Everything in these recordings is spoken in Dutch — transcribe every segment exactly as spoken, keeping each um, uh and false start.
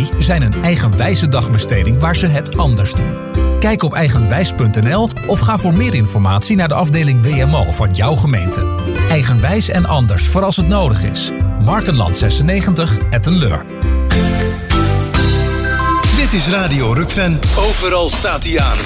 familie zijn een eigenwijze dagbesteding waar ze het anders doen. Kijk op eigenwijs punt n l of ga voor meer informatie naar de afdeling W M O van jouw gemeente. Eigenwijs en anders voor als het nodig is. Markenland zesennegentig, Ettenleur. Dit is Radio Rukven. Overal staat hij aan.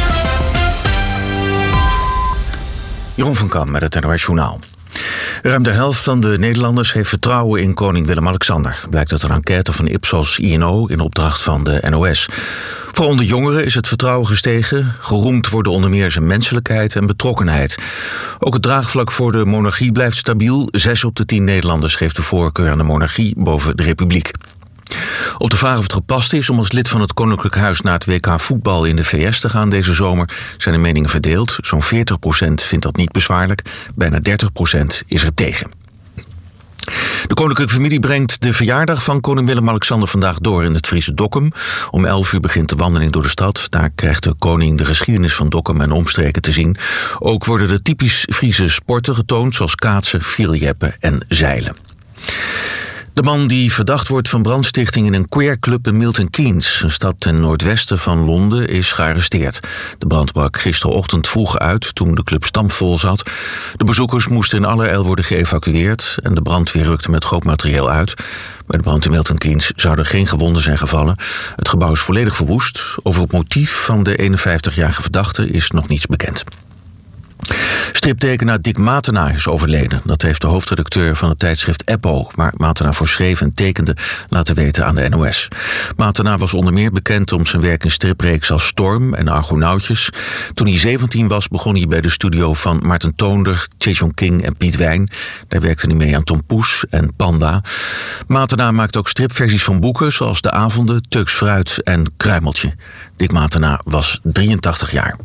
Jeroen van Kam met het N O S Journaal. Ruim de helft van de Nederlanders heeft vertrouwen in koning Willem-Alexander. Dat blijkt uit een enquête van Ipsos I N O in opdracht van de N O S. Voor onder jongeren is het vertrouwen gestegen. Geroemd worden onder meer zijn menselijkheid en betrokkenheid. Ook het draagvlak voor de monarchie blijft stabiel. Zes op de tien Nederlanders geeft de voorkeur aan de monarchie boven de republiek. Op de vraag of het gepast is om als lid van het Koninklijk Huis naar het W K voetbal in de V S te gaan deze zomer, zijn de meningen verdeeld. Zo'n veertig procent vindt dat niet bezwaarlijk, bijna dertig procent is er tegen. De koninklijke familie brengt de verjaardag van koning Willem-Alexander vandaag door in het Friese Dokkum. Om elf uur begint de wandeling door de stad. Daar krijgt de koning de geschiedenis van Dokkum en omstreken te zien. Ook worden de typisch Friese sporten getoond, zoals kaatsen, vieljeppen en zeilen. De man die verdacht wordt van brandstichting in een queerclub in Milton Keynes, een stad ten noordwesten van Londen, is gearresteerd. De brand brak gisterochtend vroeg uit toen de club stampvol zat. De bezoekers moesten in allerijl worden geëvacueerd en de brandweer rukte met groot materieel uit. Bij de brand in Milton Keynes zouden geen gewonden zijn gevallen. Het gebouw is volledig verwoest. Over het motief van de eenenvijftigjarige verdachte is nog niets bekend. Striptekenaar Dick Matena is overleden. Dat heeft de hoofdredacteur van het tijdschrift Eppo, waar Matena voor schreef en tekende, laten weten aan de N O S. Matena was onder meer bekend om zijn werk in stripreeks als Storm en Argonautjes. Toen hij zeventien was, begon hij bij de studio van Maarten Toonder, Tjitjon King en Piet Wijn. Daar werkte hij mee aan Tom Poes en Panda. Matena maakt ook stripversies van boeken zoals De Avonden, Tux Fruit en Kruimeltje. Dick Matena was drieëntachtig jaar.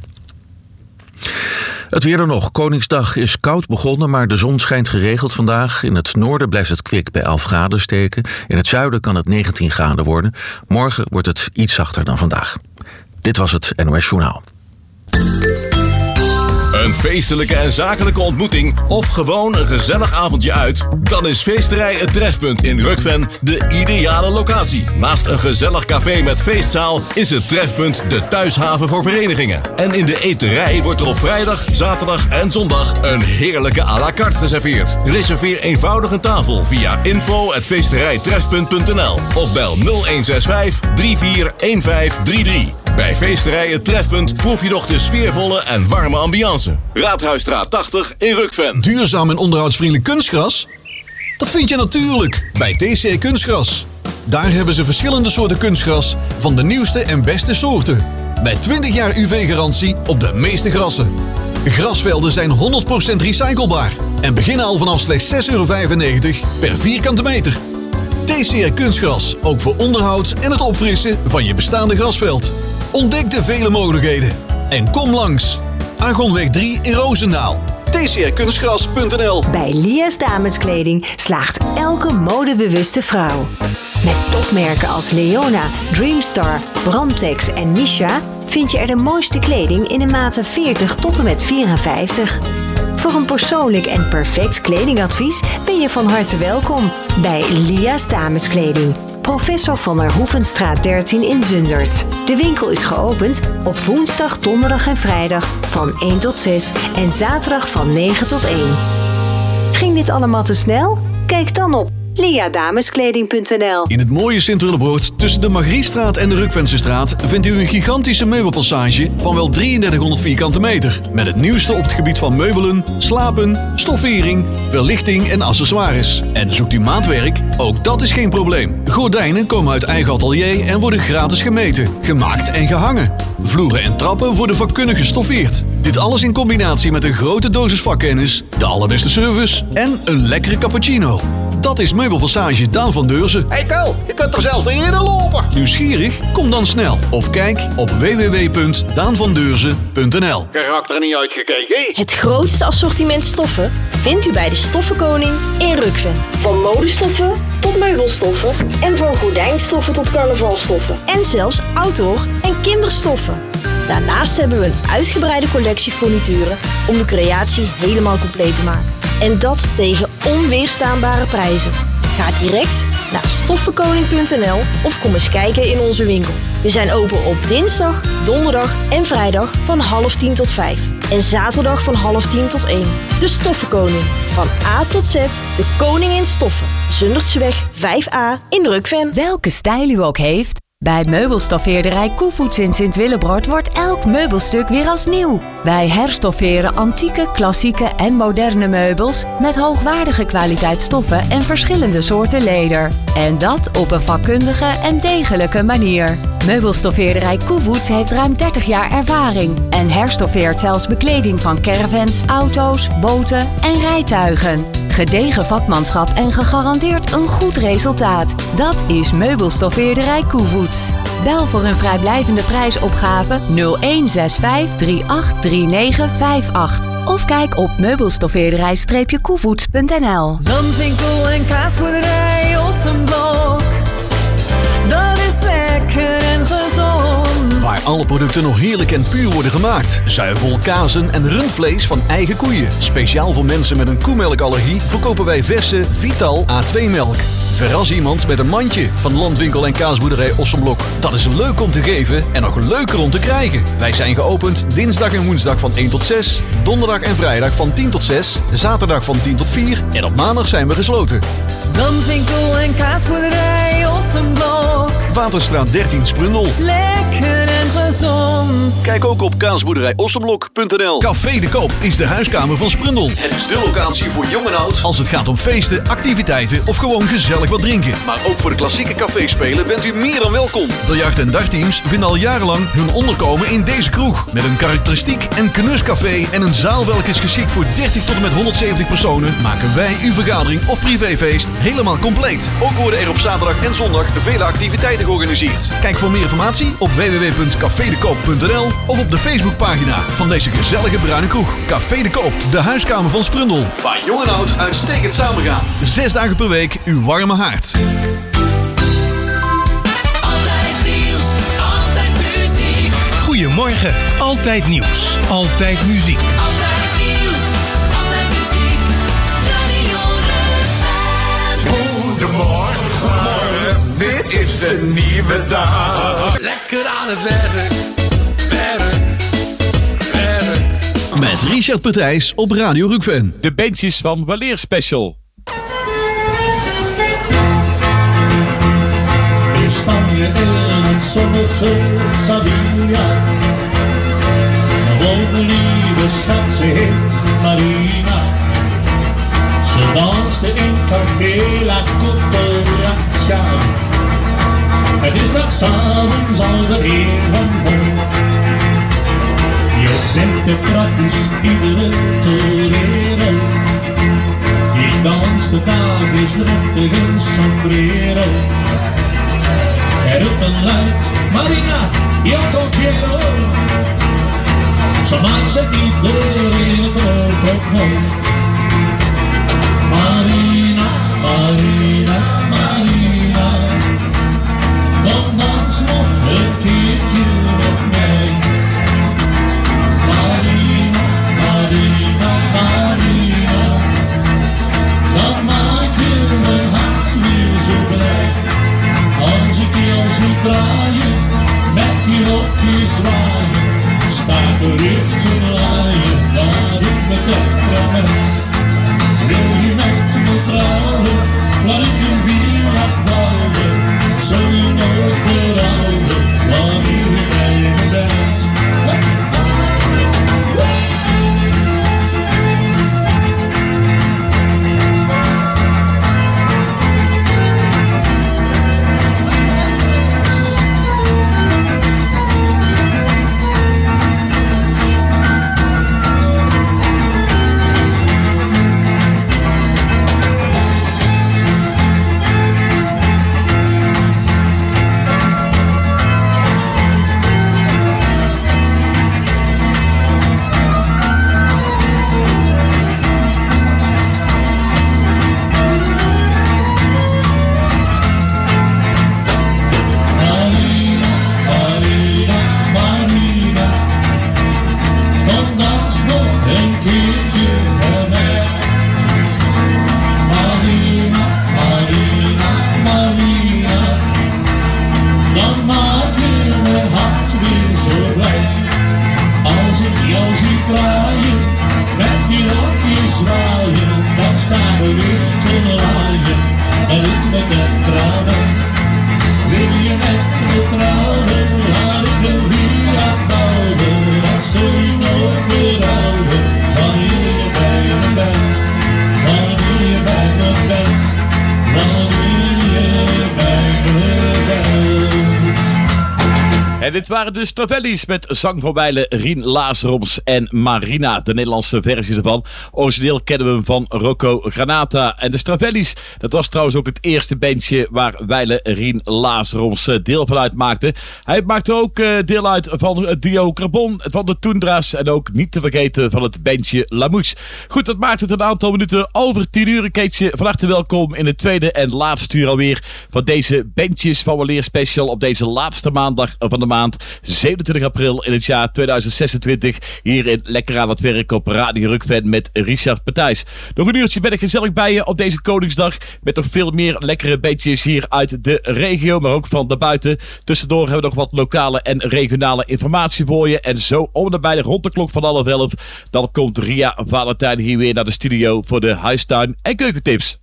Het weer er nog. Koningsdag is koud begonnen, maar de zon schijnt geregeld vandaag. In het noorden blijft het kwik bij elf graden steken. In het zuiden kan het negentien graden worden. Morgen wordt het iets zachter dan vandaag. Dit was het N O S Journaal. Een feestelijke en zakelijke ontmoeting of gewoon een gezellig avondje uit? Dan is Feesterij Het Trefpunt in Rukven de ideale locatie. Naast een gezellig café met feestzaal is het Trefpunt de thuishaven voor verenigingen. En in de eterij wordt er op vrijdag, zaterdag en zondag een heerlijke à la carte geserveerd. Reserveer eenvoudig een tafel via info at feesterijtrefpunt punt n l of bel nul een zes vijf drie vier een vijf drie drie. Bij Feesterij Het Trefpunt proef je nog de sfeervolle en warme ambiance. Raadhuisstraat tachtig in Rukven. Duurzaam en onderhoudsvriendelijk kunstgras? Dat vind je natuurlijk bij T C Kunstgras. Daar hebben ze verschillende soorten kunstgras van de nieuwste en beste soorten. Met twintig jaar U V-garantie op de meeste grassen. Grasvelden zijn honderd procent recyclebaar en beginnen al vanaf slechts zes euro vijfennegentig per vierkante meter. T C R Kunstgras, ook voor onderhoud en het opfrissen van je bestaande grasveld. Ontdek de vele mogelijkheden en kom langs. Argonweg drie in Roosendaal. T C R kunstgras punt n l. Bij Lia's Dameskleding slaagt elke modebewuste vrouw. Met topmerken als Leona, Dreamstar, Brandtex en Misha vind je er de mooiste kleding in de maten veertig tot en met vierenvijftig. Voor een persoonlijk en perfect kledingadvies ben je van harte welkom bij Lia's Dameskleding. Professor van der Hoevenstraat dertien in Zundert. De winkel is geopend op woensdag, donderdag en vrijdag van één tot zes en zaterdag van negen tot één. Ging dit allemaal te snel? Kijk dan op lia dameskleding punt n l. In het mooie Sint-Willebroord tussen de Margriestraat en de Rukvensestraat vindt u een gigantische meubelpassage van wel drieëndertighonderd vierkante meter. Met het nieuwste op het gebied van meubelen, slapen, stoffering, verlichting en accessoires. En zoekt u maatwerk? Ook dat is geen probleem. Gordijnen komen uit eigen atelier en worden gratis gemeten, gemaakt en gehangen. Vloeren en trappen worden vakkundig gestoffeerd. Dit alles in combinatie met een grote dosis vakkennis, de allerbeste service en een lekkere cappuccino. Dat is Meubelpassage Daan van Deurzen. Hey Tel, je kunt er zelfs niet in lopen. Nieuwsgierig? Kom dan snel. Of kijk op w w w punt daan van deurzen punt n l. Karakter niet uitgekeken. Het grootste assortiment stoffen vindt u bij de Stoffenkoning in Rukven. Van modestoffen tot meubelstoffen en van gordijnstoffen tot carnavalstoffen. En zelfs outdoor en kinderstoffen. Daarnaast hebben we een uitgebreide collectie furnituren om de creatie helemaal compleet te maken. En dat tegen onweerstaanbare prijzen. Ga direct naar stoffenkoning punt n l of kom eens kijken in onze winkel. We zijn open op dinsdag, donderdag en vrijdag van half tien tot vijf. En zaterdag van half tien tot één. De Stoffenkoning. Van A tot Z, de koning in stoffen. Zundertseweg vijf A in Rukven. Welke stijl u ook heeft, bij meubelstoffeerderij Koevoets in Sint-Willebrord wordt elk meubelstuk weer als nieuw. Wij herstofferen antieke, klassieke en moderne meubels met hoogwaardige kwaliteit stoffen en verschillende soorten leder. En dat op een vakkundige en degelijke manier. Meubelstoffeerderij Koevoets heeft ruim dertig jaar ervaring en herstoffeert zelfs bekleding van caravans, auto's, boten en rijtuigen. Gedegen vakmanschap en gegarandeerd een goed resultaat. Dat is Meubelstoffeerderij Koevoets. Bel voor een vrijblijvende prijsopgave nul een zes vijf drie acht drie negen vijf acht of kijk op meubelstoffeerderij koevoets punt n l. Landwinkel en kaasboerderij Ossenblok. Dat is lekker en gezond. Waar alle producten nog heerlijk en puur worden gemaakt. Zuivel, kazen en rundvlees van eigen koeien. Speciaal voor mensen met een koemelkallergie verkopen wij verse Vital A twee melk. Verras iemand met een mandje van Landwinkel en kaasboerderij Ossenblok. Dat is leuk om te geven en nog leuker om te krijgen. Wij zijn geopend dinsdag en woensdag van één tot zes, donderdag en vrijdag van tien tot zes, zaterdag van tien tot vier en op maandag zijn we gesloten. Landwinkel en kaasboerderij Ossenblok. Waterstraat dertien Sprundel. Lekker en gezond. Kijk ook op kaasboerderij ossenblok punt n l. Café de Koop is de huiskamer van Sprundel. Het is de locatie voor jong en oud als het gaat om feesten, activiteiten of gewoon gezellig wat drinken. Maar ook voor de klassieke caféspelen bent u meer dan welkom. Biljart- en dagteams vinden al jarenlang hun onderkomen in deze kroeg. Met een karakteristiek en knuscafé en een zaal welke is geschikt voor dertig tot en met honderdzeventig personen, maken wij uw vergadering of privéfeest helemaal compleet. Ook worden er op zaterdag en zondag vele activiteiten georganiseerd. Kijk voor meer informatie op w w w punt café de koop punt n l of op de Facebookpagina van deze gezellige bruine kroeg. Café de Koop, de huiskamer van Sprundel. Waar jong en oud uitstekend samengaan. Zes dagen per week uw warme haard. Altijd nieuws, altijd muziek. Goedemorgen, altijd nieuws, altijd muziek. Altijd nieuws, altijd muziek. Radio Rukven. Goedemorgen, goedemorgen, dit is een nieuwe dag. Lekker aan het werk, werk, werk. Met Richard Partijs op Radio Rukven. De bandjes van Waleer Special. In Spanje in het zonnige Sevilla woont een lieve schat, ze heet Marina. Ze danste in Café La Cucaracha. Het is dat s'avonds alweer van vol. Je vindt het praktisch iedere torero. Die danste daar is driftig in sombrero. Er roept een luid, Marina, yo te quiero. Zo maakt ze iedereen het ook op nooit. Marina, Marina, Marina, kom dans nog een keertje met mij. Marina, Marina, Marina, dan maak je mijn hart weer zo blij. Als ik jou zo draaien, met die rokjes zwaaien, staat de lucht te laaien, daar in mijn temperament. Wil je met me trouwen, laat ik een vier laat bouwen, zul je nooit berouwen, wanneer je bij me bent. En dit waren de Stravelli's met zang van wijlen Rien Lazaroms en Marina. De Nederlandse versie ervan. Origineel kennen we hem van Rocco Granata. En de Stravelli's, dat was trouwens ook het eerste bandje waar wijlen Rien Lazaroms deel van uitmaakte. Hij maakte ook deel uit van het duo Carbon, van de Toendra's en ook niet te vergeten van het bandje La Mouche. Goed, dat maakt het een aantal minuten over tien uur. Keetje, van harte welkom in het tweede en laatste uur alweer van deze bandjes van weleer special op deze laatste maandag van de maand, zevenentwintig april in het jaar tweeduizend zesentwintig. Hier in Lekker aan het Werk op Radio Rukven met Richard Partijs. Nog een uurtje ben ik gezellig bij je op deze Koningsdag met nog veel meer lekkere bandjes hier uit de regio, maar ook van daarbuiten. Tussendoor hebben we nog wat lokale en regionale informatie voor je. En zo om en bij de rond de klok van half elf, dan komt Ria Valentijn hier weer naar de studio voor de huistuin en keukentips.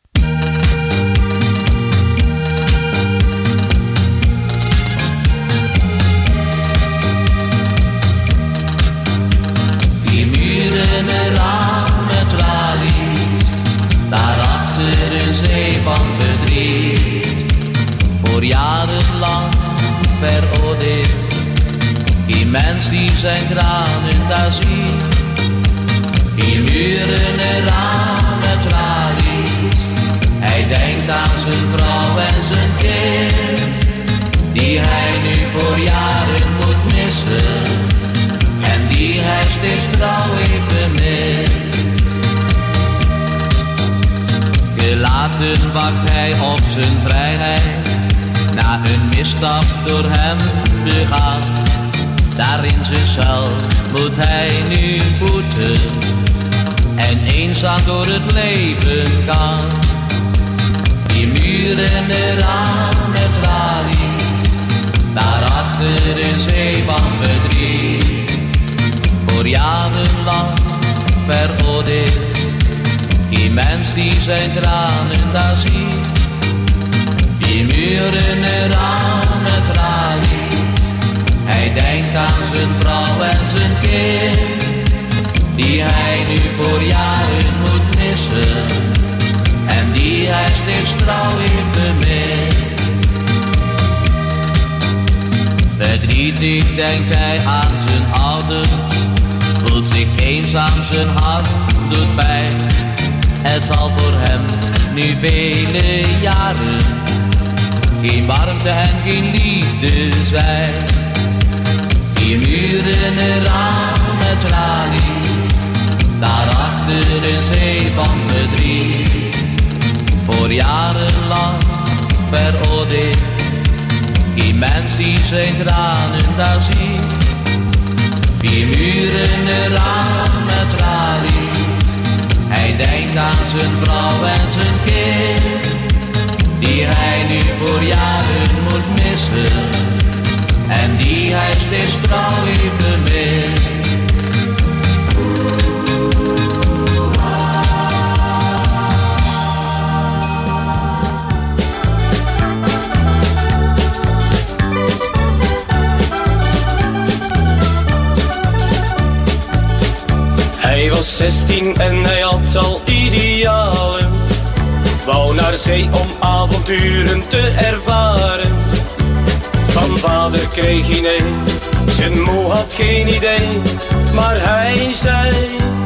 Die muren en ramen tralies, daarachter een zee van verdriet. Voor jarenlang veroordeeld, die mens die zijn tranen daar ziet. Die muren en ramen tralies, hij denkt aan zijn vrouw en zijn kind, die hij nu voor jaren moet missen, en die hij steeds trouw heeft bemint. Gelaten wacht hij op zijn vrijheid, na een misstap door hem begaan. Daar in zijn cel moet hij nu boeten en eenzaam door het leven gaan. Die muren en ramen tralies, daarachter een zee van verdriet. Voor jarenlang veroordeeld, die mens die zijn tranen daar ziet. Die muren en ramen tralies, hij denkt aan zijn vrouw en zijn kind, die hij nu voor jaren moet missen, en die hij steeds trouw heeft bemint. Verdrietig denkt hij aan zijn ouders, voelt zich eenzaam, zijn hart doet pijn. Het zal voor hem nu vele jaren geen warmte en geen liefde zijn. Die muren en ramen tralies, daarachter een zee van verdriet. Voor jarenlang veroordeeld, die mens die zijn tranen daar ziet. Die muren en ramen tralies, hij denkt aan zijn vrouw en zijn kind, die hij nu voor jaren moet missen, en die hij steeds trouw heeft bemint. Hij was zestien en hij had al idealen, wou naar zee om avonturen te ervaren. Van vader kreeg hij nee, zijn moe had geen idee, maar hij zei: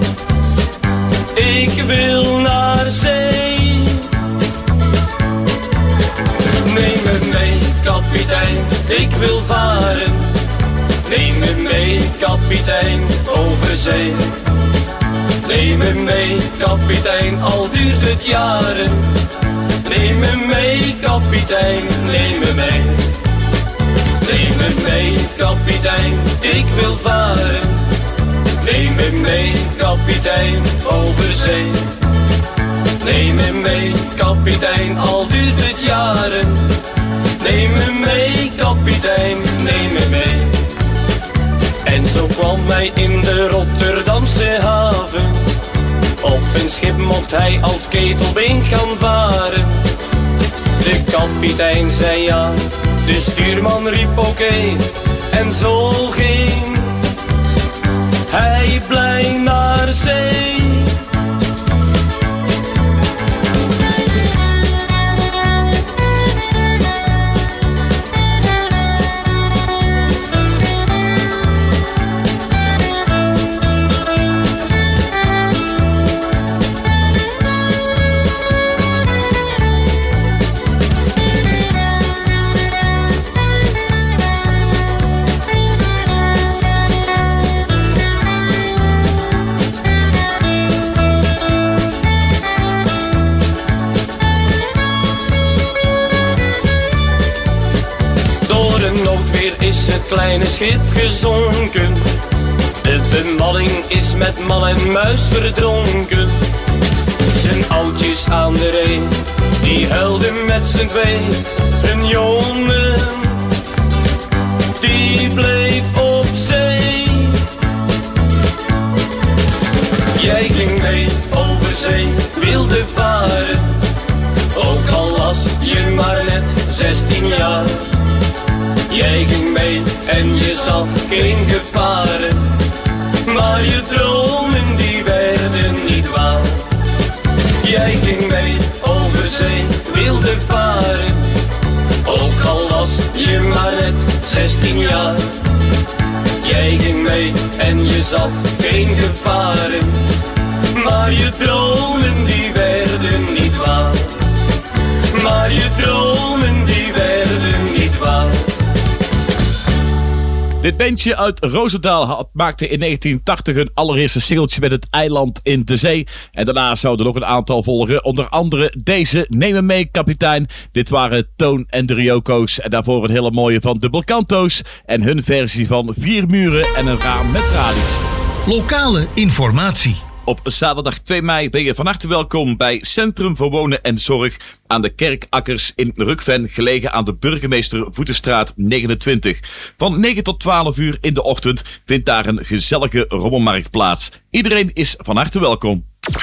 ik wil naar zee. Neem me mee, kapitein, ik wil varen. Neem me mee, kapitein, over zee. Neem me mee, kapitein, al duurt het jaren. Neem me mee, kapitein, neem me mee. Neem me mee, kapitein, ik wil varen. Neem me mee, kapitein, over zee. Neem me mee, kapitein, al duurt het jaren. Neem me mee, kapitein, neem me mee. En zo kwam hij in de Rotterdamse haven. Op een schip mocht hij als ketelbeen gaan varen. De kapitein zei ja, de stuurman riep oké. En zo ging hij blij naar zee. weer is het kleine schip gezonken. De bemanning is met man en muis verdronken. Zijn oudjes aan de ree, die huilden met z'n twee. Een jongen, die bleef op zee. Jij ging mee over zee, wilde varen. Ook al was je maar net zestien jaar. Jij ging mee en je zag geen gevaren. Maar je dromen die werden niet waar. Jij ging mee over zee, wilde varen. Ook al was je maar net zestien jaar. Jij ging mee en je zag geen gevaren. Maar je dromen die werden niet waar. Maar je dromen die werden niet waar. Dit bandje uit Roosendaal had, maakte in negentien tachtig een allereerste singeltje met Het Eiland in de Zee. En daarna zouden er nog een aantal volgen. Onder andere deze, Neem me mee kapitein. Dit waren Toon en de Ryoko's. En daarvoor een hele mooie van Dubbel Kanto's. En hun versie van Vier muren en een raam met tralies. Lokale informatie. Op zaterdag twee mei ben je van harte welkom bij Centrum voor Wonen en Zorg aan de Kerkakkers in Rukven, gelegen aan de Burgemeester Voetenstraat negenentwintig. Van negen tot twaalf uur in de ochtend vindt daar een gezellige rommelmarkt plaats. Iedereen is van harte welkom.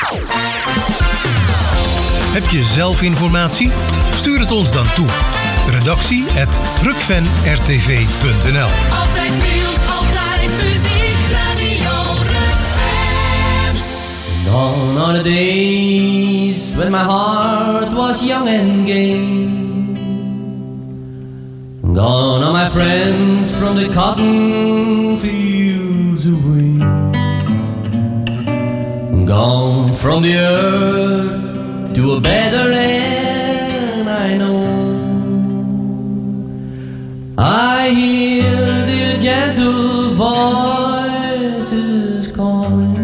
Heb je zelf informatie? Stuur het ons dan toe. Redactie at rukven r t v punt n l. Altijd nieuws, altijd muziek, Radio Rukven. Gone are the days when my heart was young and gay. Gone are my friends from the cotton fields away. Gone from the earth to a better land I know. I hear the gentle voices calling.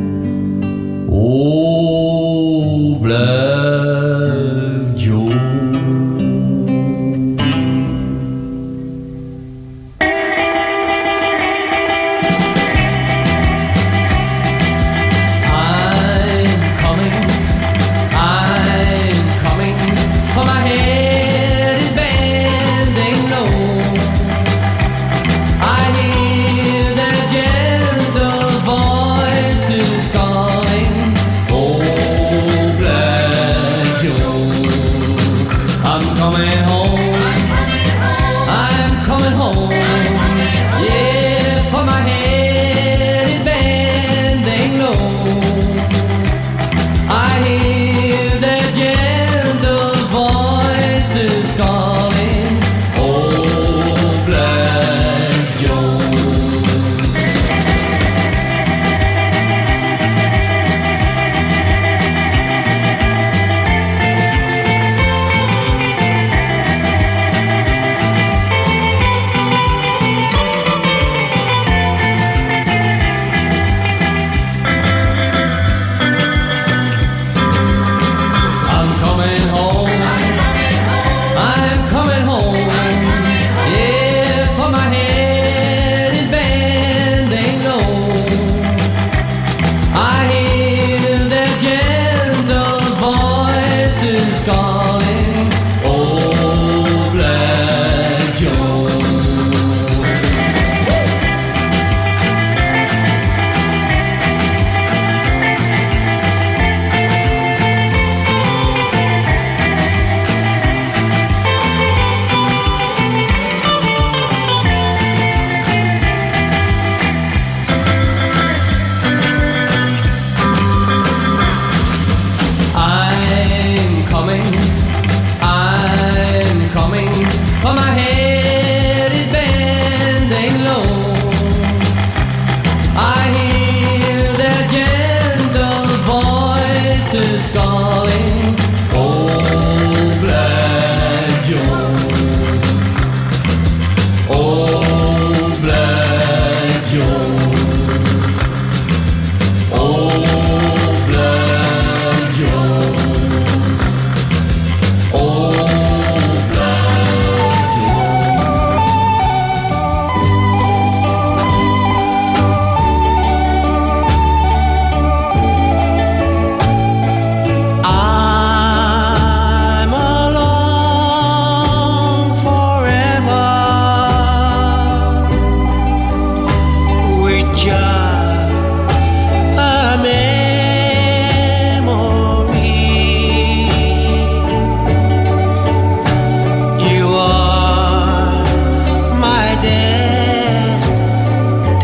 Oh, Black Joe. I'm coming, I'm coming, for my head is bending low. I hear that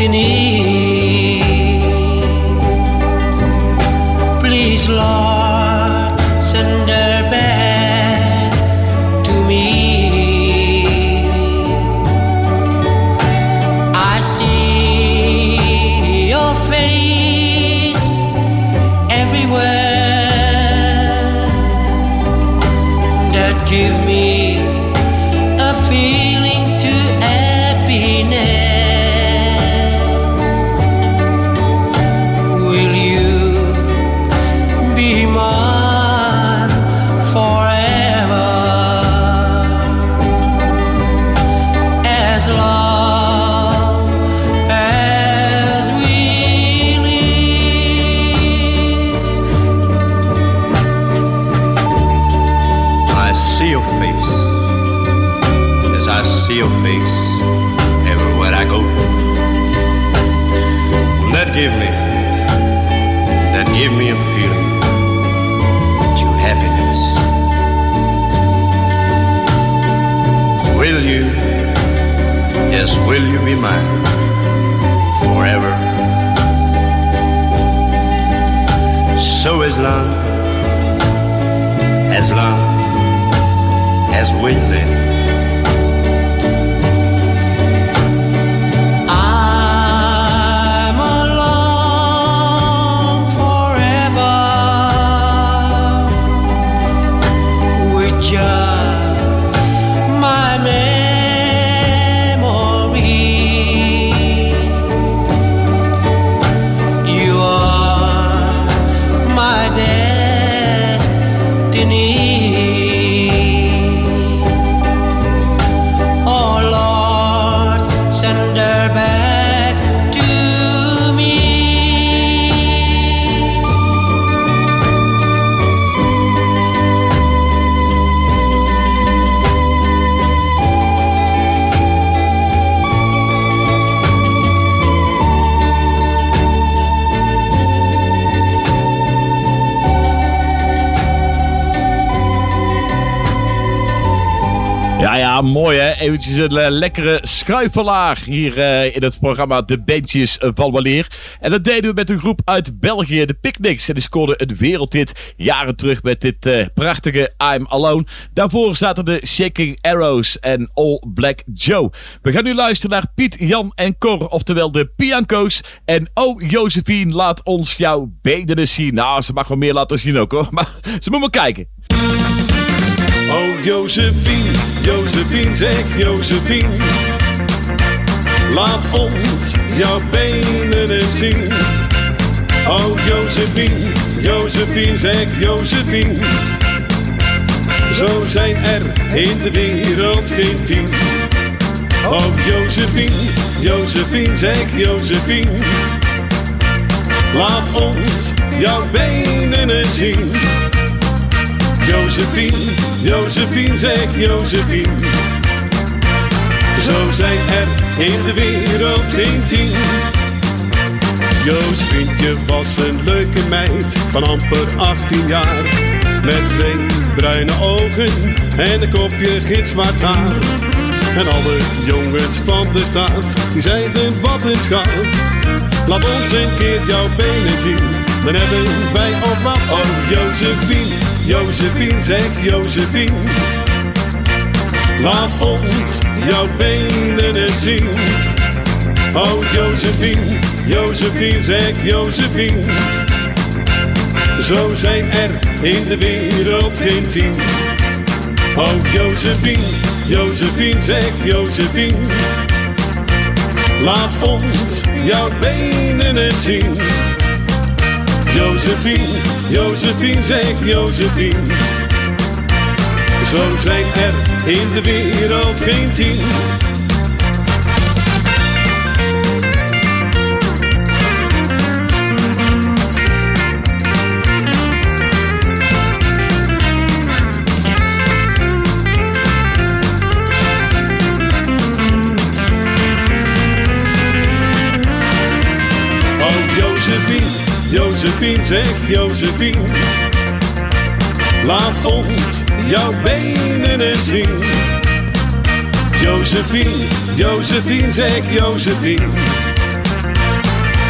Please, Lord, send her back to me. I see your face everywhere that give me a feeling to happiness. Will you be mine forever? As long as we live. I see your face, as I see your face everywhere I go. That give me, that give me a feeling to happiness. Will you, yes, will you be mine forever? So as long, as long as we live. I'm alone forever with just my memory. You are my destiny. Oh Lord, send her back to me. Ja, ja, mooi hè. Eventjes een uh, lekkere schuifelaar hier uh, in het programma De Bandjes van Weleer. En dat deden we met een groep uit België, de Picnics. En die scoorden het wereldhit jaren terug met dit uh, prachtige I'm Alone. Daarvoor zaten de Shaking Arrows en All Black Joe. We gaan nu luisteren naar Piet, Jan en Cor, oftewel de Pianco's. En oh Josephine, laat ons jouw benen zien. Nou, ze mag wel meer laten zien ook hoor, maar ze moet maar kijken. Oh Josephine, Josephine, zeg Josephine, laat ons jouw benen eens zien. Oh Josephine, Josephine, zeg Josephine, zo zijn er in de wereld geen tien. Oh Josephine, Josephine, zeg Josephine, laat ons jouw benen eens zien. Josephine, Josephine, zeg Josephine, zo zijn er in de wereld geen tien. Josephine, je was een leuke meid van amper achttien jaar, met twee bruine ogen en een kopje gitzwart haar. En alle jongens van de stad, die zeiden wat een schat, laat ons een keer jouw benen zien, dan hebben wij op wat. Oh Josephine, Josephine, zeg Josephine, laat ons jouw benen eens zien. Oh Josephine, Josephine, zeg Josephine, zo zijn er in de wereld geen tien. Oh Josephine, Josephine, zeg Josephine, laat ons jouw benen eens zien. Josephine, Josephine, zeg Josephine, zo zijn er in de wereld geen tien. Josephine, zeg Josephine, laat ons jouw benen eens zien. Josephine, Josephine, zeg Josephine,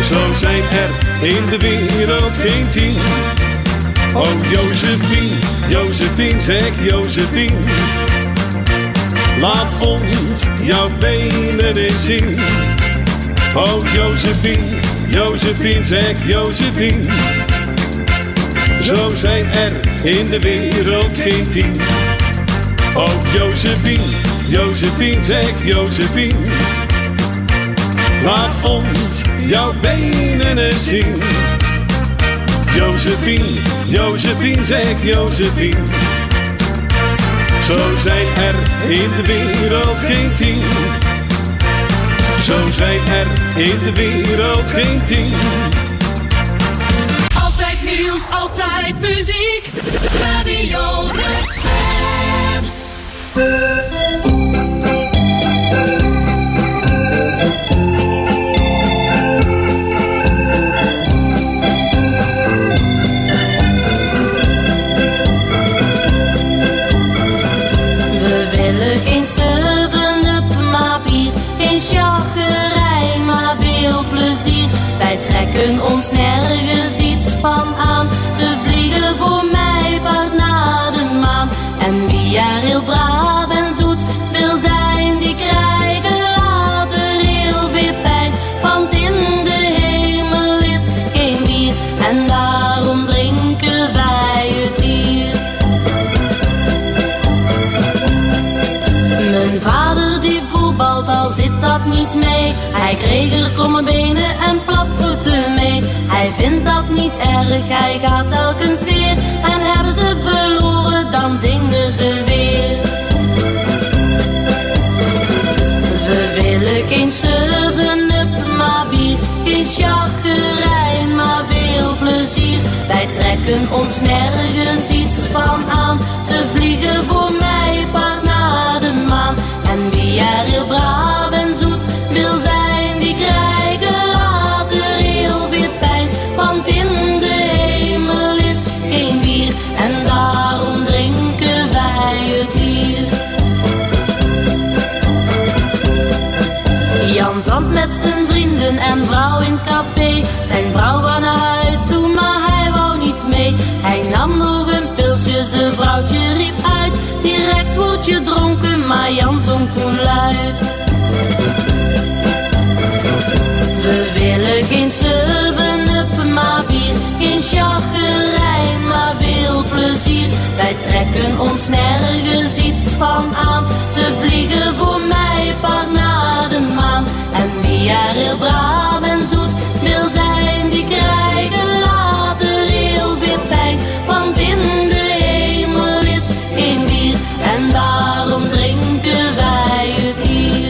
Zo zijn er in de wereld geen tien. Oh Josephine, Josephine, zeg Josephine. Laat ons jouw benen eens zien. Oh Josephine, Josephine, zeg Josephine. Zo zijn er in de wereld geen tien. Oh Josephine, Josephine, zeg Josephine. Laat ons jouw benen eens zien. Josephine, Josephine, zeg Josephine. Zo zijn er in de wereld geen tien. Zo zijn er in de wereld geen tien. Altijd nieuws, altijd muziek. Radio Rukven. We willen geen seven-up, maar bier. Geen chaggerij, maar veel plezier. Wij trekken ons nergens iets van aan. Ze vliegen voor mij paard naar de maan. En wie er heel braaf en zoet wil zijn, die krijgen later heel veel pijn. Want in de hemel is geen bier, en daarom drinken wij het hier. Mijn vader die voetbalt, al zit dat niet mee. Hij kreeg er kromme benen en platvoeten mee. Hij vindt dat niet erg, hij gaat telkens weer. En hebben ze verloren, dan zingen ze weer. We willen geen seven-up, maar bier. Geen chaggerij, maar veel plezier. Wij trekken ons nergens iets van aan. Ze vliegen voor mij paard naar de maan. En wie er heel braaf en zoet wil zijn, die krijgen later heel veel pijn. Want in de hemel is geen bier, en daarom drinken wij het hier. Jan zat met zijn vrienden en vrouw in het café. Zijn vrouw wou naar huis toe, maar hij wou niet mee. Hij nam nog een pilsje, zijn vrouwtje riep uit. Direct word je dronken, maar Jan zong toen luid. We willen geen seven-up, maar bier. Geen chaggerij, maar veel plezier. Wij trekken ons nergens iets van aan. Ze vliegen voor mij paard naar de maan. En wie er heel braaf en zoet wil zijn, die krijgen later heel veel pijn. Want in de hemel is geen bier, en daarom drinken wij het hier.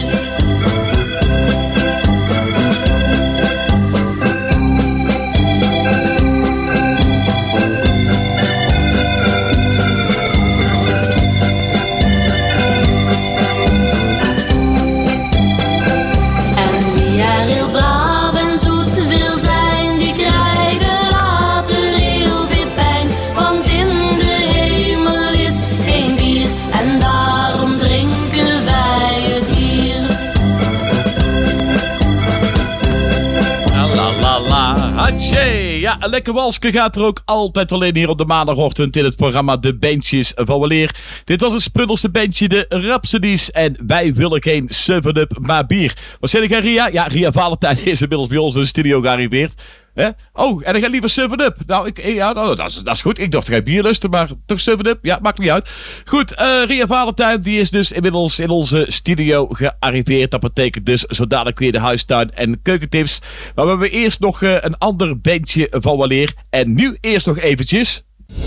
Ja, een lekker walsje gaat er ook altijd alleen hier op de maandagochtend in het programma De Beentjes van Weleer. Dit was het spruddelste beentje, de Rhapsodies. En wij willen geen seven-up, maar bier. Wat zeg jij, Ria? Ja, Ria Valentijn is inmiddels bij ons in de studio gearriveerd. He? Oh, en dan gaat liever seven-up. Nou, ik, ja, nou dat, is, dat is goed. Ik dacht, ik ga bier lusten, maar toch seven-up? Ja, maakt niet uit. Goed, uh, Ria Valentijn, die is dus inmiddels in onze studio gearriveerd. Dat betekent dus zo dadelijk weer de huistuin- en keukentips. Maar we hebben eerst nog uh, een ander bandje van weleer. En nu eerst nog eventjes...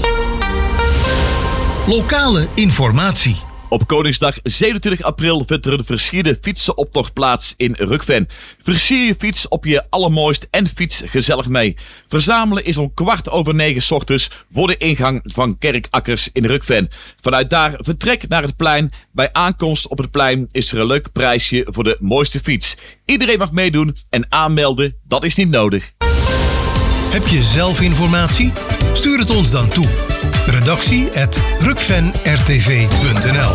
Lokale informatie. Op Koningsdag zevenentwintig april vindt er een versierde fietsenoptocht plaats in Rukven. Versier je fiets op je allermooist en fiets gezellig mee. Verzamelen is om kwart over negen 's ochtends voor de ingang van Kerkakkers in Rukven. Vanuit daar vertrek naar het plein. Bij aankomst op het plein is er een leuk prijsje voor de mooiste fiets. Iedereen mag meedoen en aanmelden, dat is niet nodig. Heb je zelf informatie? Stuur het ons dan toe. Redactie at rukven r t v punt n l.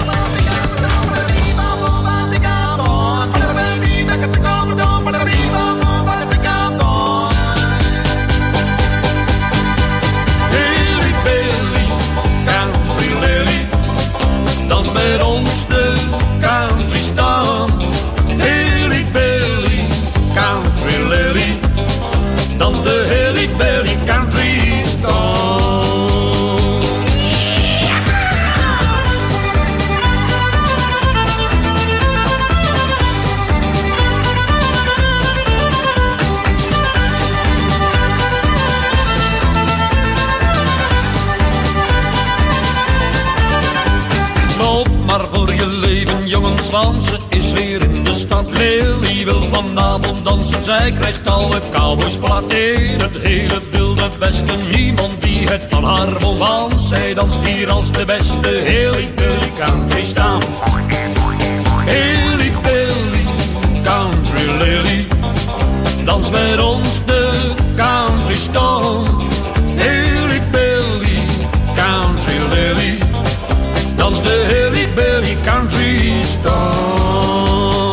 dans, want ze is weer in de stad. Lily wil vanavond dansen, zij krijgt alle cowboys plat. In het hele wilde westen, niemand die het van haar wil. Want zij danst hier als de beste. Hilly Billy Country staan. Hilly Billy Country Lily, dans met ons de country stone. Hilly Billy Country Lily, dans de Hilly Billy Country stone.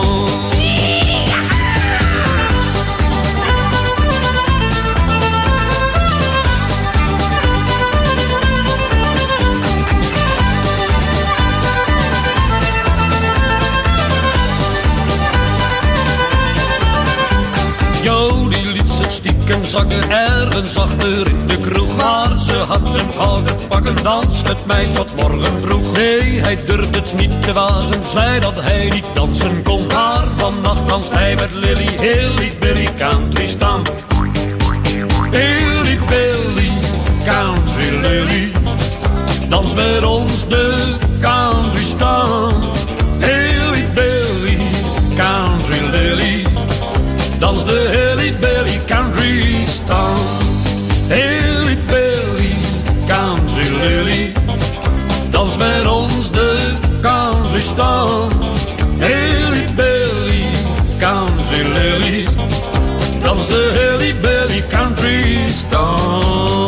Stiekem zakken ergens achter in de kroeg. Maar ze had hem gauw te pakken, dans met mij tot morgen vroeg. Nee, hij durfde het niet te wagen, zei dat hij niet dansen kon. Maar vannacht danst hij met Lily, Hilly Billy Country staan. Hilly Billy Country Lily, dans met ons de country staan. Hilly Billy Country Lily, dans de Hilly Billy Country staan. Hilly Billy Country Lily, dans met ons de country staan. Hilly Billy Country Lily, dans de Hilly Billy Country staan.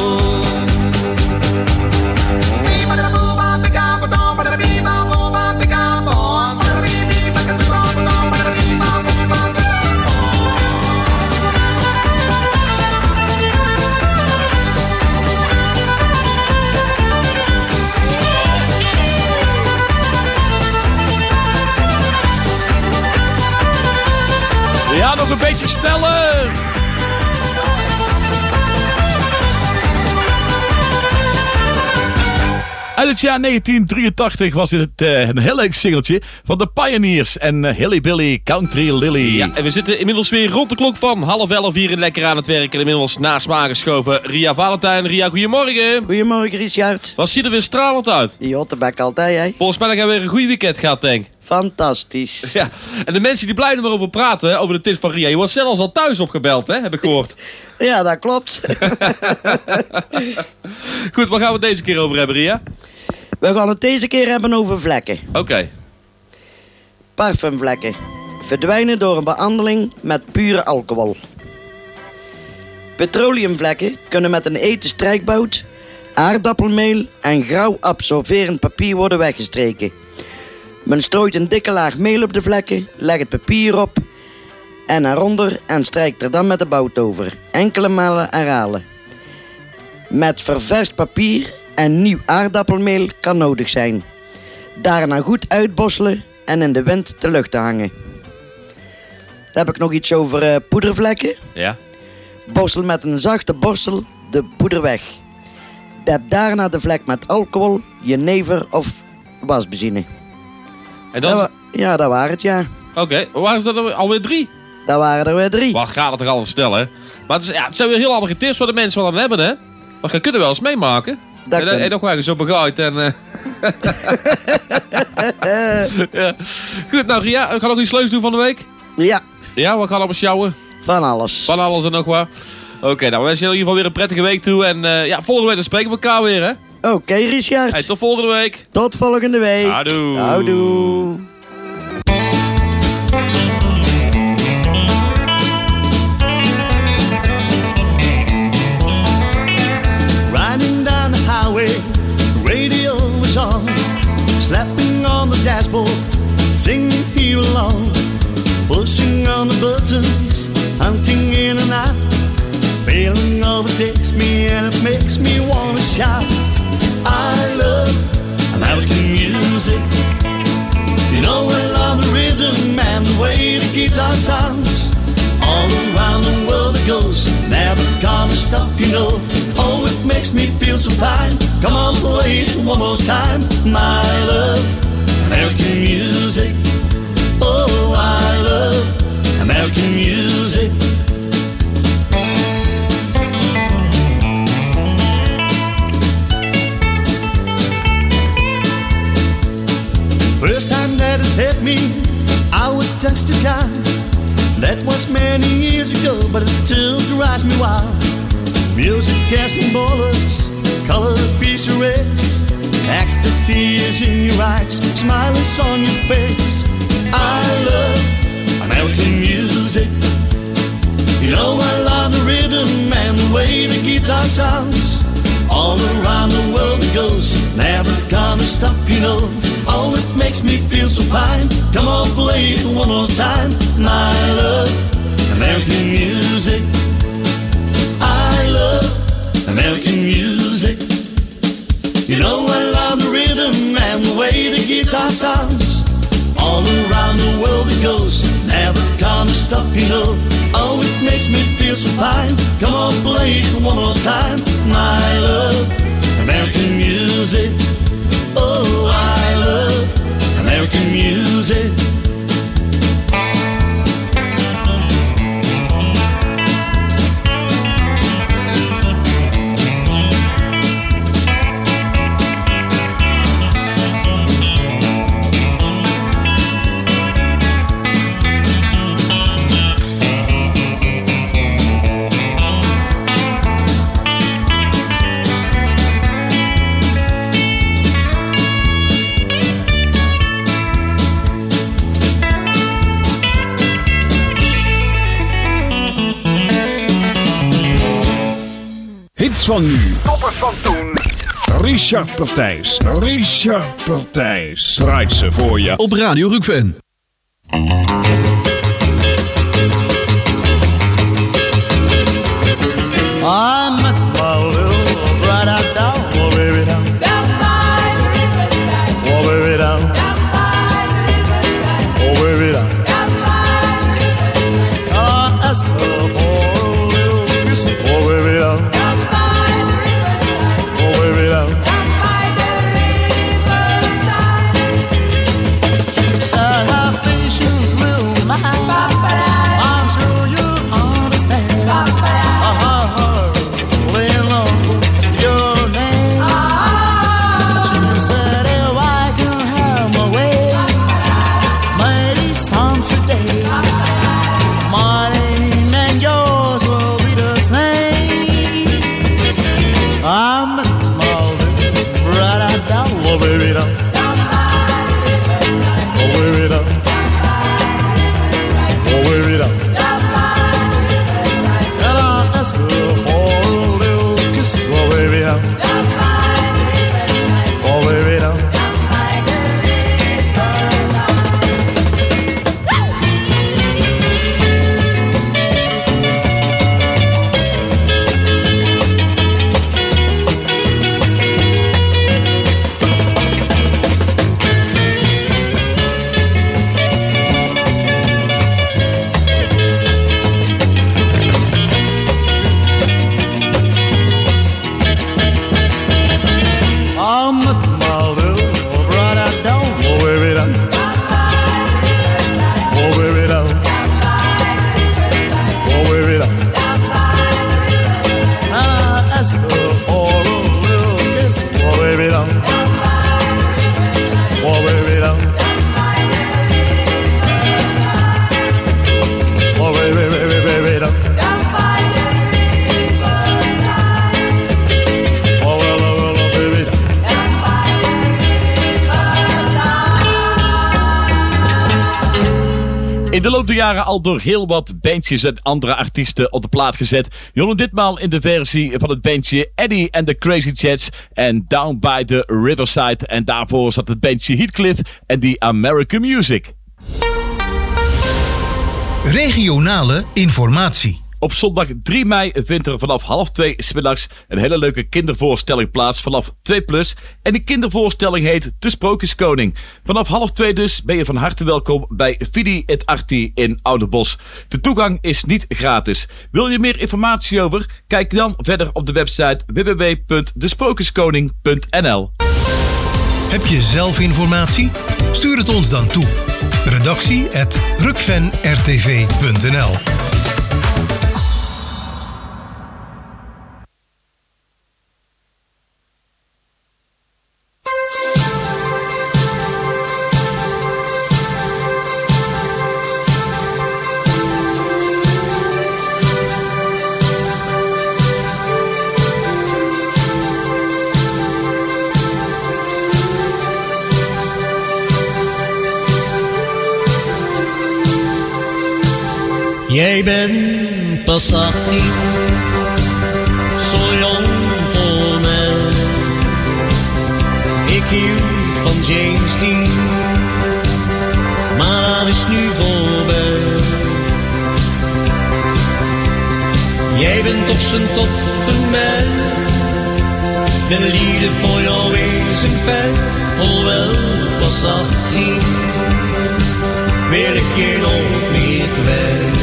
Ja, nog een beetje sneller. Uit het jaar negentien drieëntachtig was dit uh, een heel leuk singeltje van de Pioneers en uh, Hilly Billy Country Lily. Ja, en we zitten inmiddels weer rond de klok van half elf hier lekker aan het werk. En inmiddels naast me aangeschoven Ria Valentijn. Ria, goedemorgen. Goedemorgen, Richard. Wat ziet er weer stralend uit? Die hottebek altijd, hè? Volgens mij hebben we weer een goede weekend gehad, denk ik. Fantastisch. Ja, en de mensen die blijven er maar over praten, over de tips van Ria. Je wordt zelfs al thuis opgebeld, hè? Heb ik gehoord. Ja, dat klopt. Goed, waar gaan we het deze keer over hebben, Ria? We gaan het deze keer hebben over vlekken. Oké. Okay. Parfumvlekken. Verdwijnen door een behandeling met pure alcohol. Petroleumvlekken kunnen met een eten strijkbout, aardappelmeel en grauw absorberend papier worden weggestreken. Men strooit een dikke laag meel op de vlekken, legt het papier op en eronder en strijkt er dan met de bout over. Enkele malen herhalen. Met ververst papier en nieuw aardappelmeel kan nodig zijn. Daarna goed uitbosselen en in de wind de lucht te hangen. Dan heb ik nog iets over uh, poedervlekken. Ja. Borstel met een zachte borstel de poeder weg. Dep daarna de vlek met alcohol, jenever of wasbenzine. En dan... dat wa- ja, dat waren het, ja. Oké, okay. Waren ze er alweer drie? Dat waren er weer drie. Wat gaat het toch altijd snel, hè? Maar het, is, ja, het zijn weer heel andere tips voor de mensen wat aan hebben, hè? Maar je kunt er wel eens meemaken. Dat en, en nog wel eens zo begaaid en... Uh... ja. Goed, nou Ria, we gaan nog iets leuks doen van de week? Ja. Ja, wat gaan we allemaal sjouwen? Van alles. Van alles en nog wat. Oké, okay, nou we wensen je in ieder geval weer een prettige week toe. En uh, ja, volgende week dan spreken we elkaar weer, hè? Oké, okay, Richard. Hey, tot volgende week. Tot volgende week. Houdoe. Houdoe. Riding down the highway, radio was on, slapping on the dashboard, singing here along, pushing on the buttons, hunting in and out. Feeling overtakes me and it makes me wanna shout. I love American music. You know I love the rhythm and the way the guitar sounds. All around the world it goes, never gonna stop, you know. Oh, it makes me feel so fine. Come on, play it one more time. My love, American music. Oh, I love American music. First time that it hit stuck to tight. That was many years ago, but it still drives me wild. Music, gas and bullets, color piece of race. Ecstasy is in your eyes, smile is on your face. I love American music. You know I love the rhythm and the way the guitar sounds. All around the world it goes, never gonna stop, you know. Oh, it makes me feel so fine. Come on, play it one more time. My love, American music. I love American music. You know I love the rhythm and the way the guitar sounds. All around the world it goes, never gonna stop, you know. Oh, it makes me feel so fine. Come on, play it one more time. My love, American music. Oh, I love American music. Hits van nu. Toppers van toen. Richard Partijs. Richard Partijs. Draait ze voor je. Op Radio Rookfan. I met my little brother down, oh baby down. Down by the riverside. Oh baby down. Down by the riverside. Oh baby down. Down by the riverside. And I asked her for a little kiss, oh baby down. Down by the riverside. Oh baby down. Down by the riverside. She said, have patience, little man. I'm sure you understand. Uh-huh. Your name. She said, if I can have my way, maybe some day my name and yours will be the same. I'm my little brother down, oh baby down, oh baby down, oh baby down, and I ask her for a little kiss, oh baby down, oh baby down. In de loop der jaren al door heel wat bandjes en andere artiesten op de plaat gezet. Jullie ditmaal in de versie van het bandje Eddie and the Crazy Jets en Down by the Riverside. En daarvoor zat het bandje Heathcliff en die American Music. Regionale informatie. Op zondag drie mei vindt er vanaf half twee 's middags een hele leuke kindervoorstelling plaats vanaf twee plus. En die kindervoorstelling heet De Sprookjeskoning. Vanaf half twee dus ben je van harte welkom bij Fidi et Arti in Oudenbosch. De toegang is niet gratis. Wil je meer informatie over? Kijk dan verder op de website w w w punt de sprookjeskoning punt n l. Heb je zelf informatie? Stuur het ons dan toe. Redactie at rookfan r t v punt n l. Jij bent pas achttien, zo jong voor mij. Ik hield van James Dean, maar dat is nu voorbij. Jij bent toch zo'n toffe meid, mijn liefde voor jou is een feit. Alhoewel pas achttien, wil ik je nooit meer kwijt.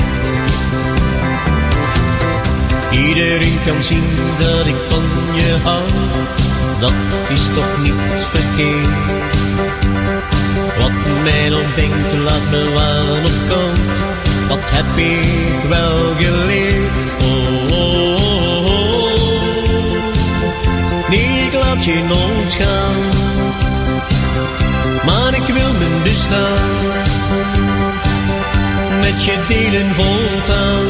Iedereen kan zien dat ik van je hou, dat is toch niet verkeerd. Wat mij ook denkt, laat me waar op kant, wat heb ik wel geleerd. Oh, oh, oh, oh. Nee, ik laat je nooit gaan, maar ik wil mijn bestaan met je delen voortaan.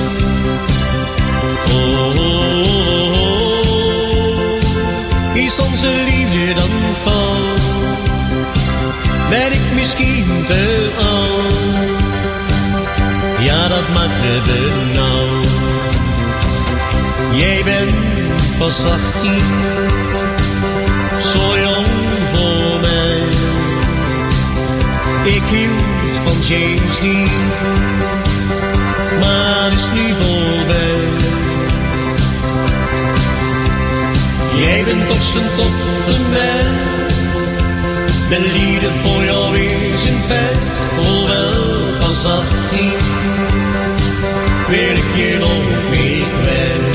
Oh, oh, oh, is onze liefde dan fout? Ben ik misschien te oud? Ja, dat maakt me benauwd. Jij bent pas achttien, zo jong voor mij. Ik hield van James Dean, maar is nu voorbij. Jij bent toch zo'n toffe meid, mijn liefde voor jou is een feit. Hoewel pas achttien, wil ik je nooit meer kwijt.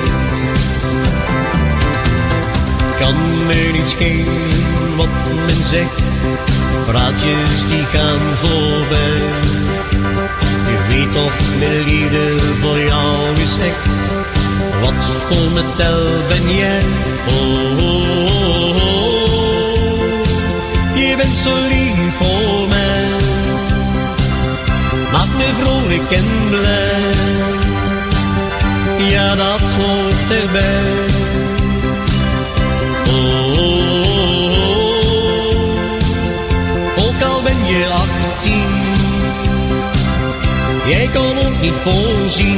Kan me niet schelen wat men zegt, praatjes die gaan voorbij. Je weet toch, mijn liefde voor jou is echt. Wat voor me tel ben jij? Oh, oh, oh, oh. Je bent zo lief voor mij, maakt me vrolijk en blij. Ja, dat hoort erbij. Oh, oh, oh. Ook al ben je achttien, jij kan ook niet voorzien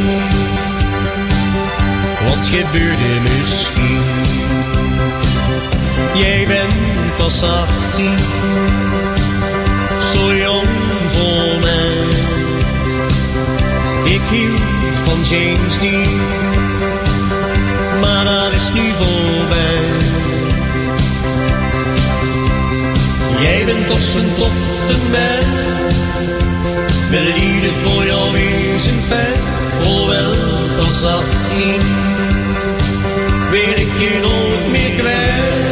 wat gebeurde misschien. Jij bent pas achttien, zo jong voor mij. Ik hield van James Dean, maar dat is nu voorbij. Jij bent toch zo'n toffe meid, mijn liefde voor jou is een feit. Hoewel pas achttien, wil ik je nooit meer kwijt.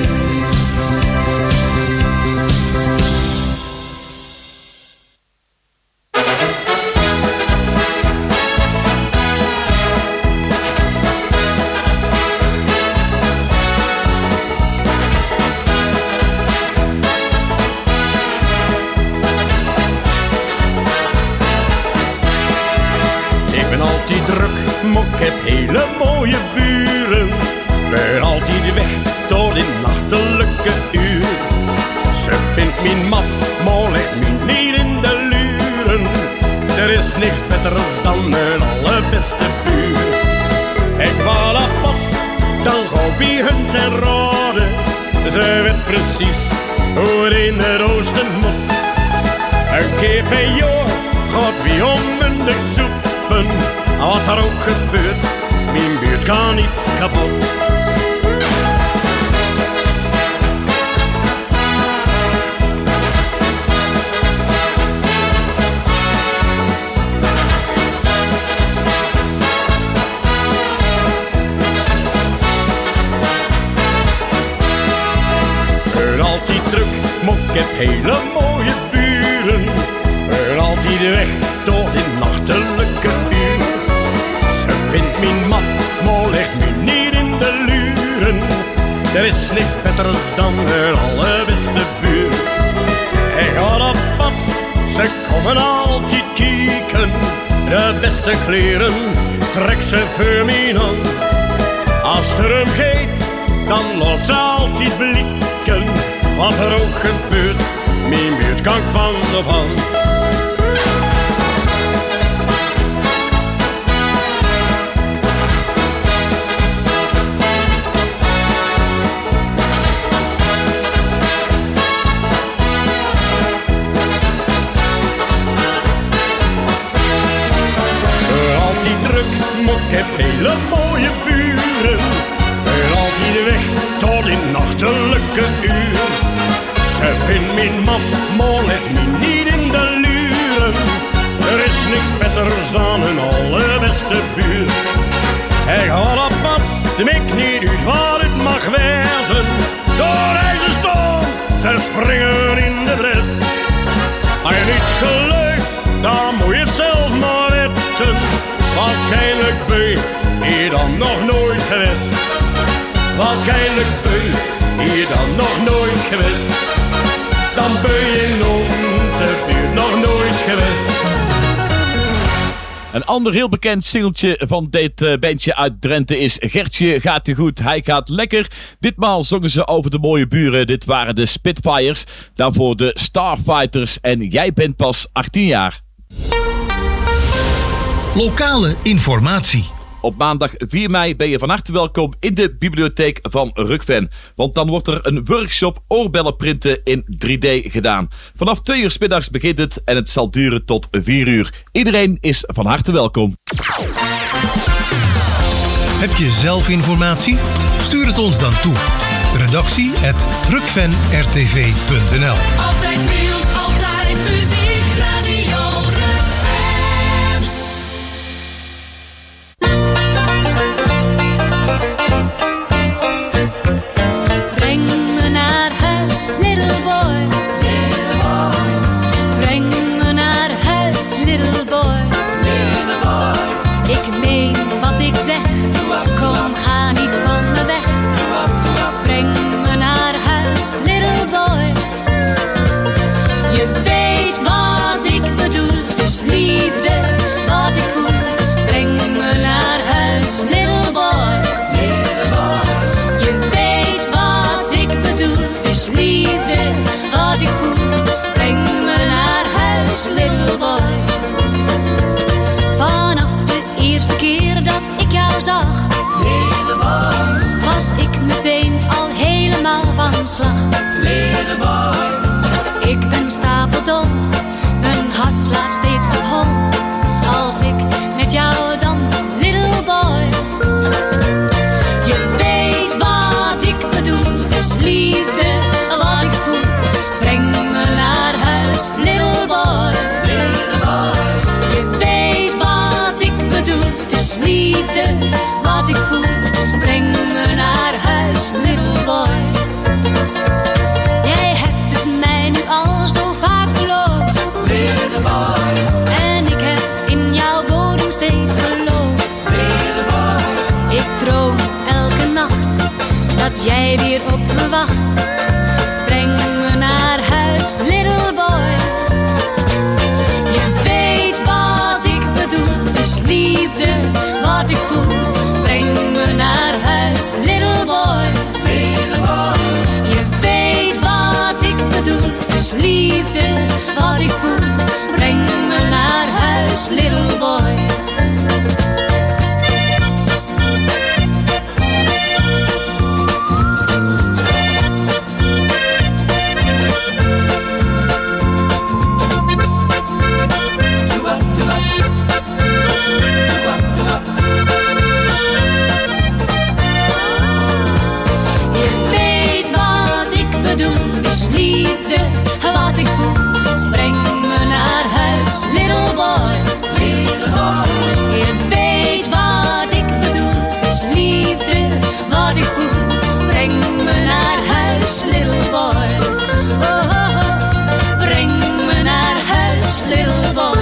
Ik heb hele mooie buren, ben altijd weg tot in nachtelijke uur. Ze vindt me maf, maar legt me niet in de luren. Er is niks betters dan mijn allerbeste buur. Ik wou dat pas, dan gauw bij hun ten rode. Ze weet precies hoe het in het oosten moet. Een keer per jaar gaat wie onmundig soepen. Wat er ook gebeurt, mijn buurt kan niet kapot. En altijd druk, maar ik heb hele mooie buren. En altijd weg tot in nachtelijke uur. Ze vindt me maf, maar legt me niet in de luren. Er is niks betters dan hun allerbeste buur. Ik ga op pad, ze komen altijd kijken. De beste kleren trek ze voor me aan. Als er hem gaat, dan laat ze altijd blikken. Wat er ook gebeurt, mijn buurt kan ik van op aan. maar ik heb hele mooie buren. Ben altijd weg tot in nachtelijke uur. Ze vindt me maf, maar legt me niet in de luren. Er is niks betters dan een allerbeste buur. Hij gaat op pad, de mik niet uit waar het mag wezen. Door ijzer staan, ze springen in de bres. Als je niet gelooft, dan moet je het zelf maar weten. Waarschijnlijk ben je hier dan nog nooit geweest. Waarschijnlijk ben je hier dan nog nooit geweest. Dan ben je in onze buurt nog nooit geweest. Een ander heel bekend singeltje van dit uh, bandje uit Drenthe is Gertje gaat u goed, hij gaat lekker. Ditmaal zongen ze over de mooie buren. Dit waren de Spitfires. Daarvoor de Starfighters en jij bent pas achttien jaar. Lokale informatie. Op maandag vier mei ben je van harte welkom in de bibliotheek van Rukven. Want dan wordt er een workshop oorbellen printen in drie D gedaan. Vanaf twee uur 's middags begint het en het zal duren tot vier uur. Iedereen is van harte welkom. Heb je zelf informatie? Stuur het ons dan toe. Redactie at rukven r t v punt n l. Altijd nieuws, altijd muziek, Radio Rukven. Breng me naar huis, little boy. Little boy. Breng me naar huis, little boy. Little boy. Ik meen wat ik zeg, kom ga niet van me weg. Breng me naar huis, little boy. Je weet wat ik bedoel, het is liefde wat ik voel. Breng me naar huis, little boy. Little boy. Je weet wat ik bedoel, het is liefde wat ik voel. Breng me naar huis, little boy. Vanaf de eerste keer dat ik jou zag, little boy, was ik meteen al helemaal van slag. Little boy. Ik ben stapeldom, mijn hart slaat steeds nog hol. Als ik met jou dans, little boy. Je weet wat ik bedoel, het is liefde wat ik voel. Breng me naar huis, little boy. Little boy. Je weet wat ik bedoel, het is liefde wat ik voel. Breng me naar huis, little boy. Jij hebt het mij nu al zo vaak beloofd, little boy. En ik heb in jouw woning steeds geloofd, little boy. Ik droom elke nacht dat jij weer op me wacht. Breng me naar huis, little boy. Je weet wat ik bedoel, het is liefde wat ik voel. Breng me naar huis, little boy. Little boy. Je weet wat ik bedoel, het is liefde wat ik voel. Breng me naar huis, little boy. Je weet wat ik bedoel, het is liefde wat ik voel. Breng me naar huis, little boy. Little boy. Je weet wat ik bedoel, het is liefde wat ik voel. Breng me naar huis, little boy. Oh, oh, oh. Breng me naar huis, little boy.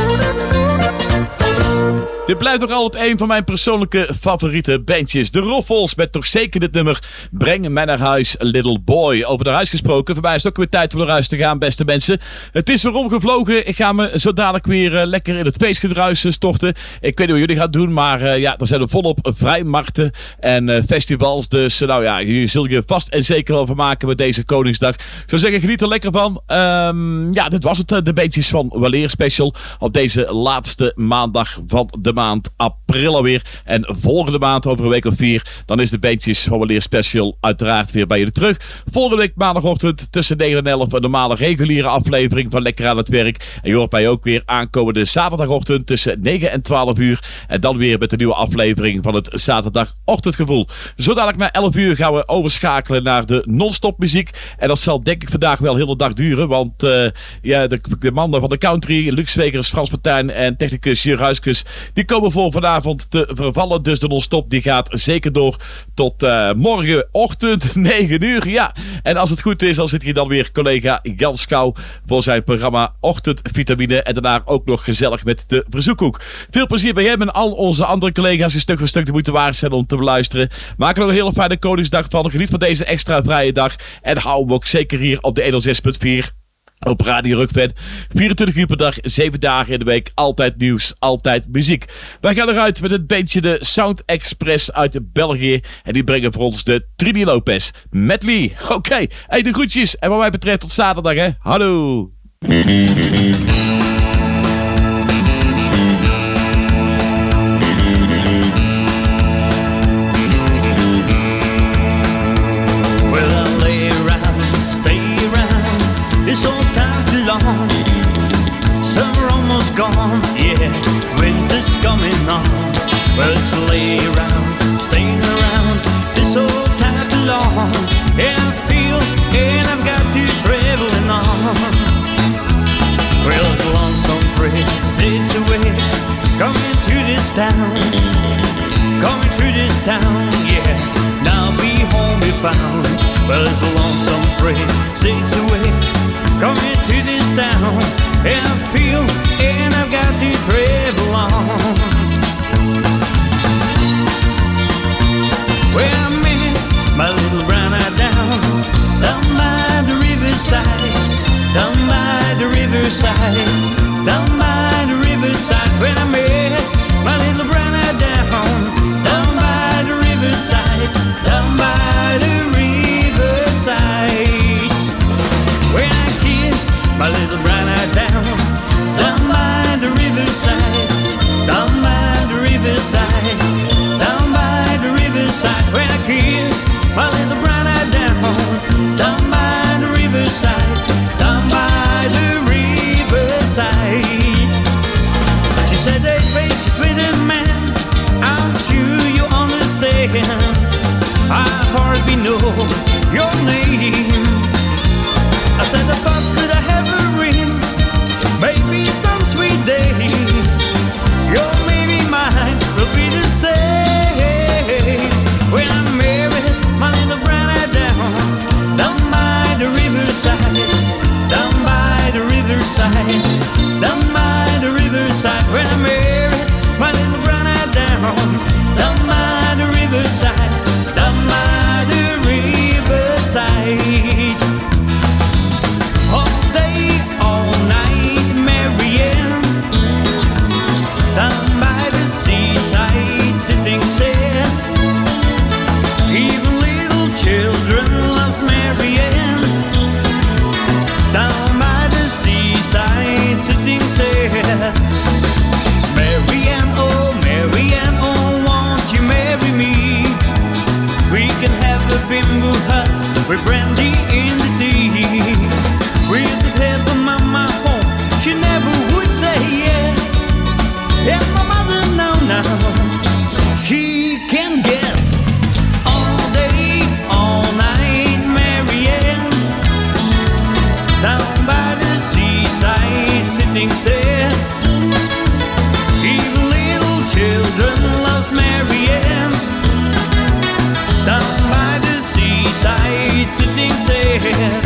Dit blijft nog altijd een van mijn persoonlijke favoriete bandjes. De Roffels met toch zeker dit nummer Breng mij naar huis, little boy. Over naar huis gesproken. Voor mij is het ook weer tijd om naar huis te gaan, beste mensen. Het is weer omgevlogen. Ik ga me zo dadelijk weer uh, lekker in het feestgedruis storten. Ik weet niet wat jullie gaan doen, maar uh, ja, er zijn er volop vrijmarkten en uh, festivals. Dus uh, nou ja, je zult je vast en zeker wel vermaken met deze Koningsdag. Ik zou zeggen, geniet er lekker van. Um, ja, dit was het, uh, de bandjes van Waleer Special op deze laatste maandag van de maand april alweer. En volgende maand, over een week of vier, dan is de Beentjes van Weleer Special uiteraard weer bij jullie terug. Volgende week maandagochtend tussen negen en elf een normale reguliere aflevering van Lekker aan het Werk. En je hoort mij ook weer aankomende zaterdagochtend tussen negen en twaalf uur. En dan weer met de nieuwe aflevering van het zaterdagochtendgevoel. Zo dadelijk na elf uur gaan we overschakelen naar de non-stop muziek. En dat zal denk ik vandaag wel heel de dag duren. Want uh, ja, de, de mannen van de country, Luc Zwegers, Frans Fortuyn en technicus Jur Huiskus, die komen voor vanavond te vervallen. Dus de non-stop die gaat zeker door tot uh, morgenochtend negen uur. Ja, en als het goed is, dan zit hier dan weer collega Jan Schouw voor zijn programma Ochtendvitamine. En daarna ook nog gezellig met de verzoekhoek. Veel plezier bij hem en al onze andere collega's die stuk voor stuk te moeten waard zijn om te beluisteren. Maak er nog een hele fijne Koningsdag van. Geniet van deze extra vrije dag. En hou hem ook zeker hier op de honderdzes punt vier. Op Radio Rukven. vierentwintig uur per dag, zeven dagen in de week. Altijd nieuws, altijd muziek. Wij gaan eruit met het beentje de Sound Express uit België. En die brengen voor ons de Trini Lopez. Met Lee. Oké, okay. Hey, de groetjes. En wat mij betreft tot zaterdag, hè. Hallo. Summer almost gone, yeah, winter's coming on. Well, it's lay around, staying around, this old time belong. And I feel, and I've got to traveling on. Well, it's lonesome freight, sits away, coming to this town, coming through this town, yeah, now be home be found. Well, it's a lonesome freight, sits away, coming to this town, and I feel, and I've got to travel on. Well, I met my little brown-eyed down, down by the riverside, down by the riverside, down by the riverside. When I met my little brown-eyed down, down by the riverside, down by the riverside. When I kissed my little brown-eyed down, down by the riverside, down by the riverside, down by the riverside. When I kissed my little brown-eyed down, down by the riverside, down by the riverside. She said, "Hey, faces with a man, I'm sure you understand. I hardly know your name." I said, "I thought that I have a ring, maybe some sweet day, your maybe mine will be the same." When I'm married, my little brown-eyed down, down by the riverside, down by the riverside, down by the riverside. When I'm married, my little brown-eyed down, down by the riverside, down by the riverside. All day, all night, Marianne, down by the seaside, sitting sad. Even little children loves Marianne, down by the seaside, sitting sad. Marianne, oh Marianne, oh won't you marry me? We can have a bamboo hut with brandy in the tea. We could have a mama home, she never would say yes. And my mother, no, no, she can guess. All day, all night, Marianne, down by the seaside, sitting sad. Even little children loves Marianne, down by the seaside, sitting sad.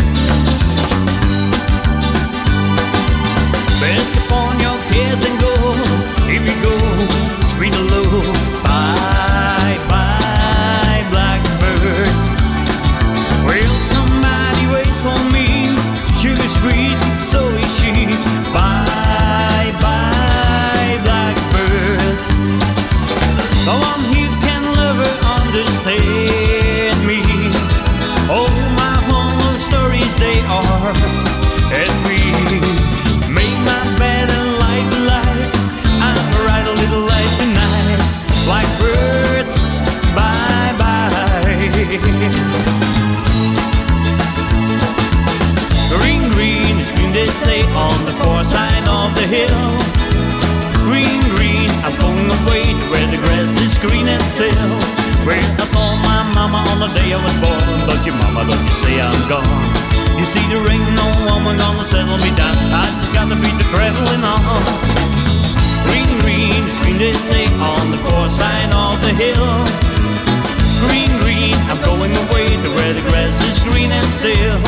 Bend upon your cares and go, here we go, sweet low. Bye, bye, blackbird. Well, somebody waits for me, sugar sweet, so is she. Bye, bye, blackbird. No one here can love her, understand me. Oh, my home look, you say I'm gone. You see, there ain't no woman gonna settle me down. I just gotta beat the traveling on. Green, green is green, they say, on the far side of the hill. Green, green, I'm going away to where the grass is green and still.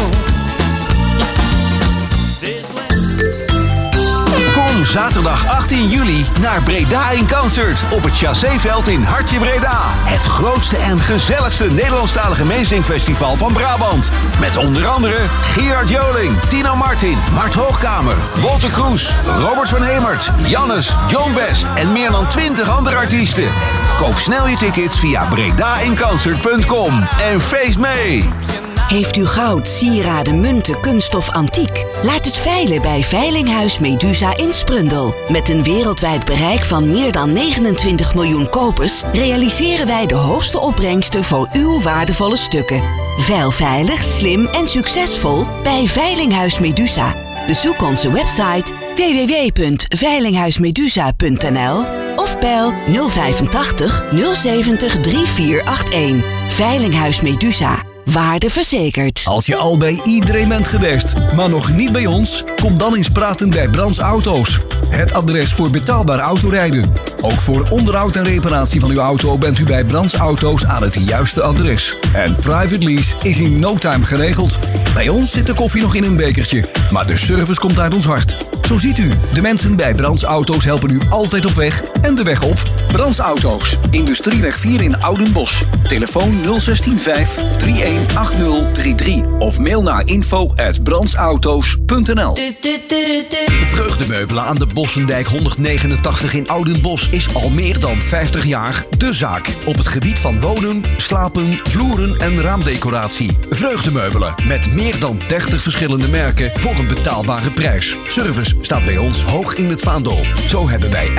Kom zaterdag achttien juli naar Breda in Concert op het Chasséveld in Hartje Breda. Het grootste en gezelligste Nederlandstalige meezingfestival van Brabant. Met onder andere Gerard Joling, Tino Martin, Mart Hoogkamer, Walter Kroes, Robert van Hemert, Jannes, John West en meer dan twintig andere artiesten. Koop snel je tickets via bredainconcert punt com en feest mee! Heeft u goud, sieraden, munten, kunststof, antiek? Laat het veilen bij Veilinghuis Medusa in Sprundel. Met een wereldwijd bereik van meer dan negenentwintig miljoen kopers realiseren wij de hoogste opbrengsten voor uw waardevolle stukken. Veil veilig, slim en succesvol bij Veilinghuis Medusa. Bezoek onze website w w w punt veilinghuismedusa punt n l of bel nul vijfentachtig nul zeventig drie vier acht een. Veilinghuis Medusa. Waarde verzekerd. Als je al bij iedereen bent geweest, maar nog niet bij ons, kom dan eens praten bij Brands Auto's. Het adres voor betaalbaar autorijden. Ook voor onderhoud en reparatie van uw auto bent u bij Brands Auto's aan het juiste adres. En private lease is in no time geregeld. Bij ons zit de koffie nog in een bekertje, maar de service komt uit ons hart. Zo ziet u, de mensen bij Brands Auto's helpen u altijd op weg en de weg op. Brands Auto's, Industrieweg vier in Oudenbosch. Telefoon nul een zes vijf drie een acht nul drie drie of mail naar info at brandsauto's punt n l. Vreugdemeubelen aan de Bossendijk honderdnegenentachtig in Oudenbosch is al meer dan vijftig jaar de zaak. Op het gebied van wonen, slapen, vloeren en raamdecoratie. Vreugdemeubelen met meer dan dertig verschillende merken voor een betaalbare prijs. Service staat bij ons hoog in het vaandel. Zo hebben wij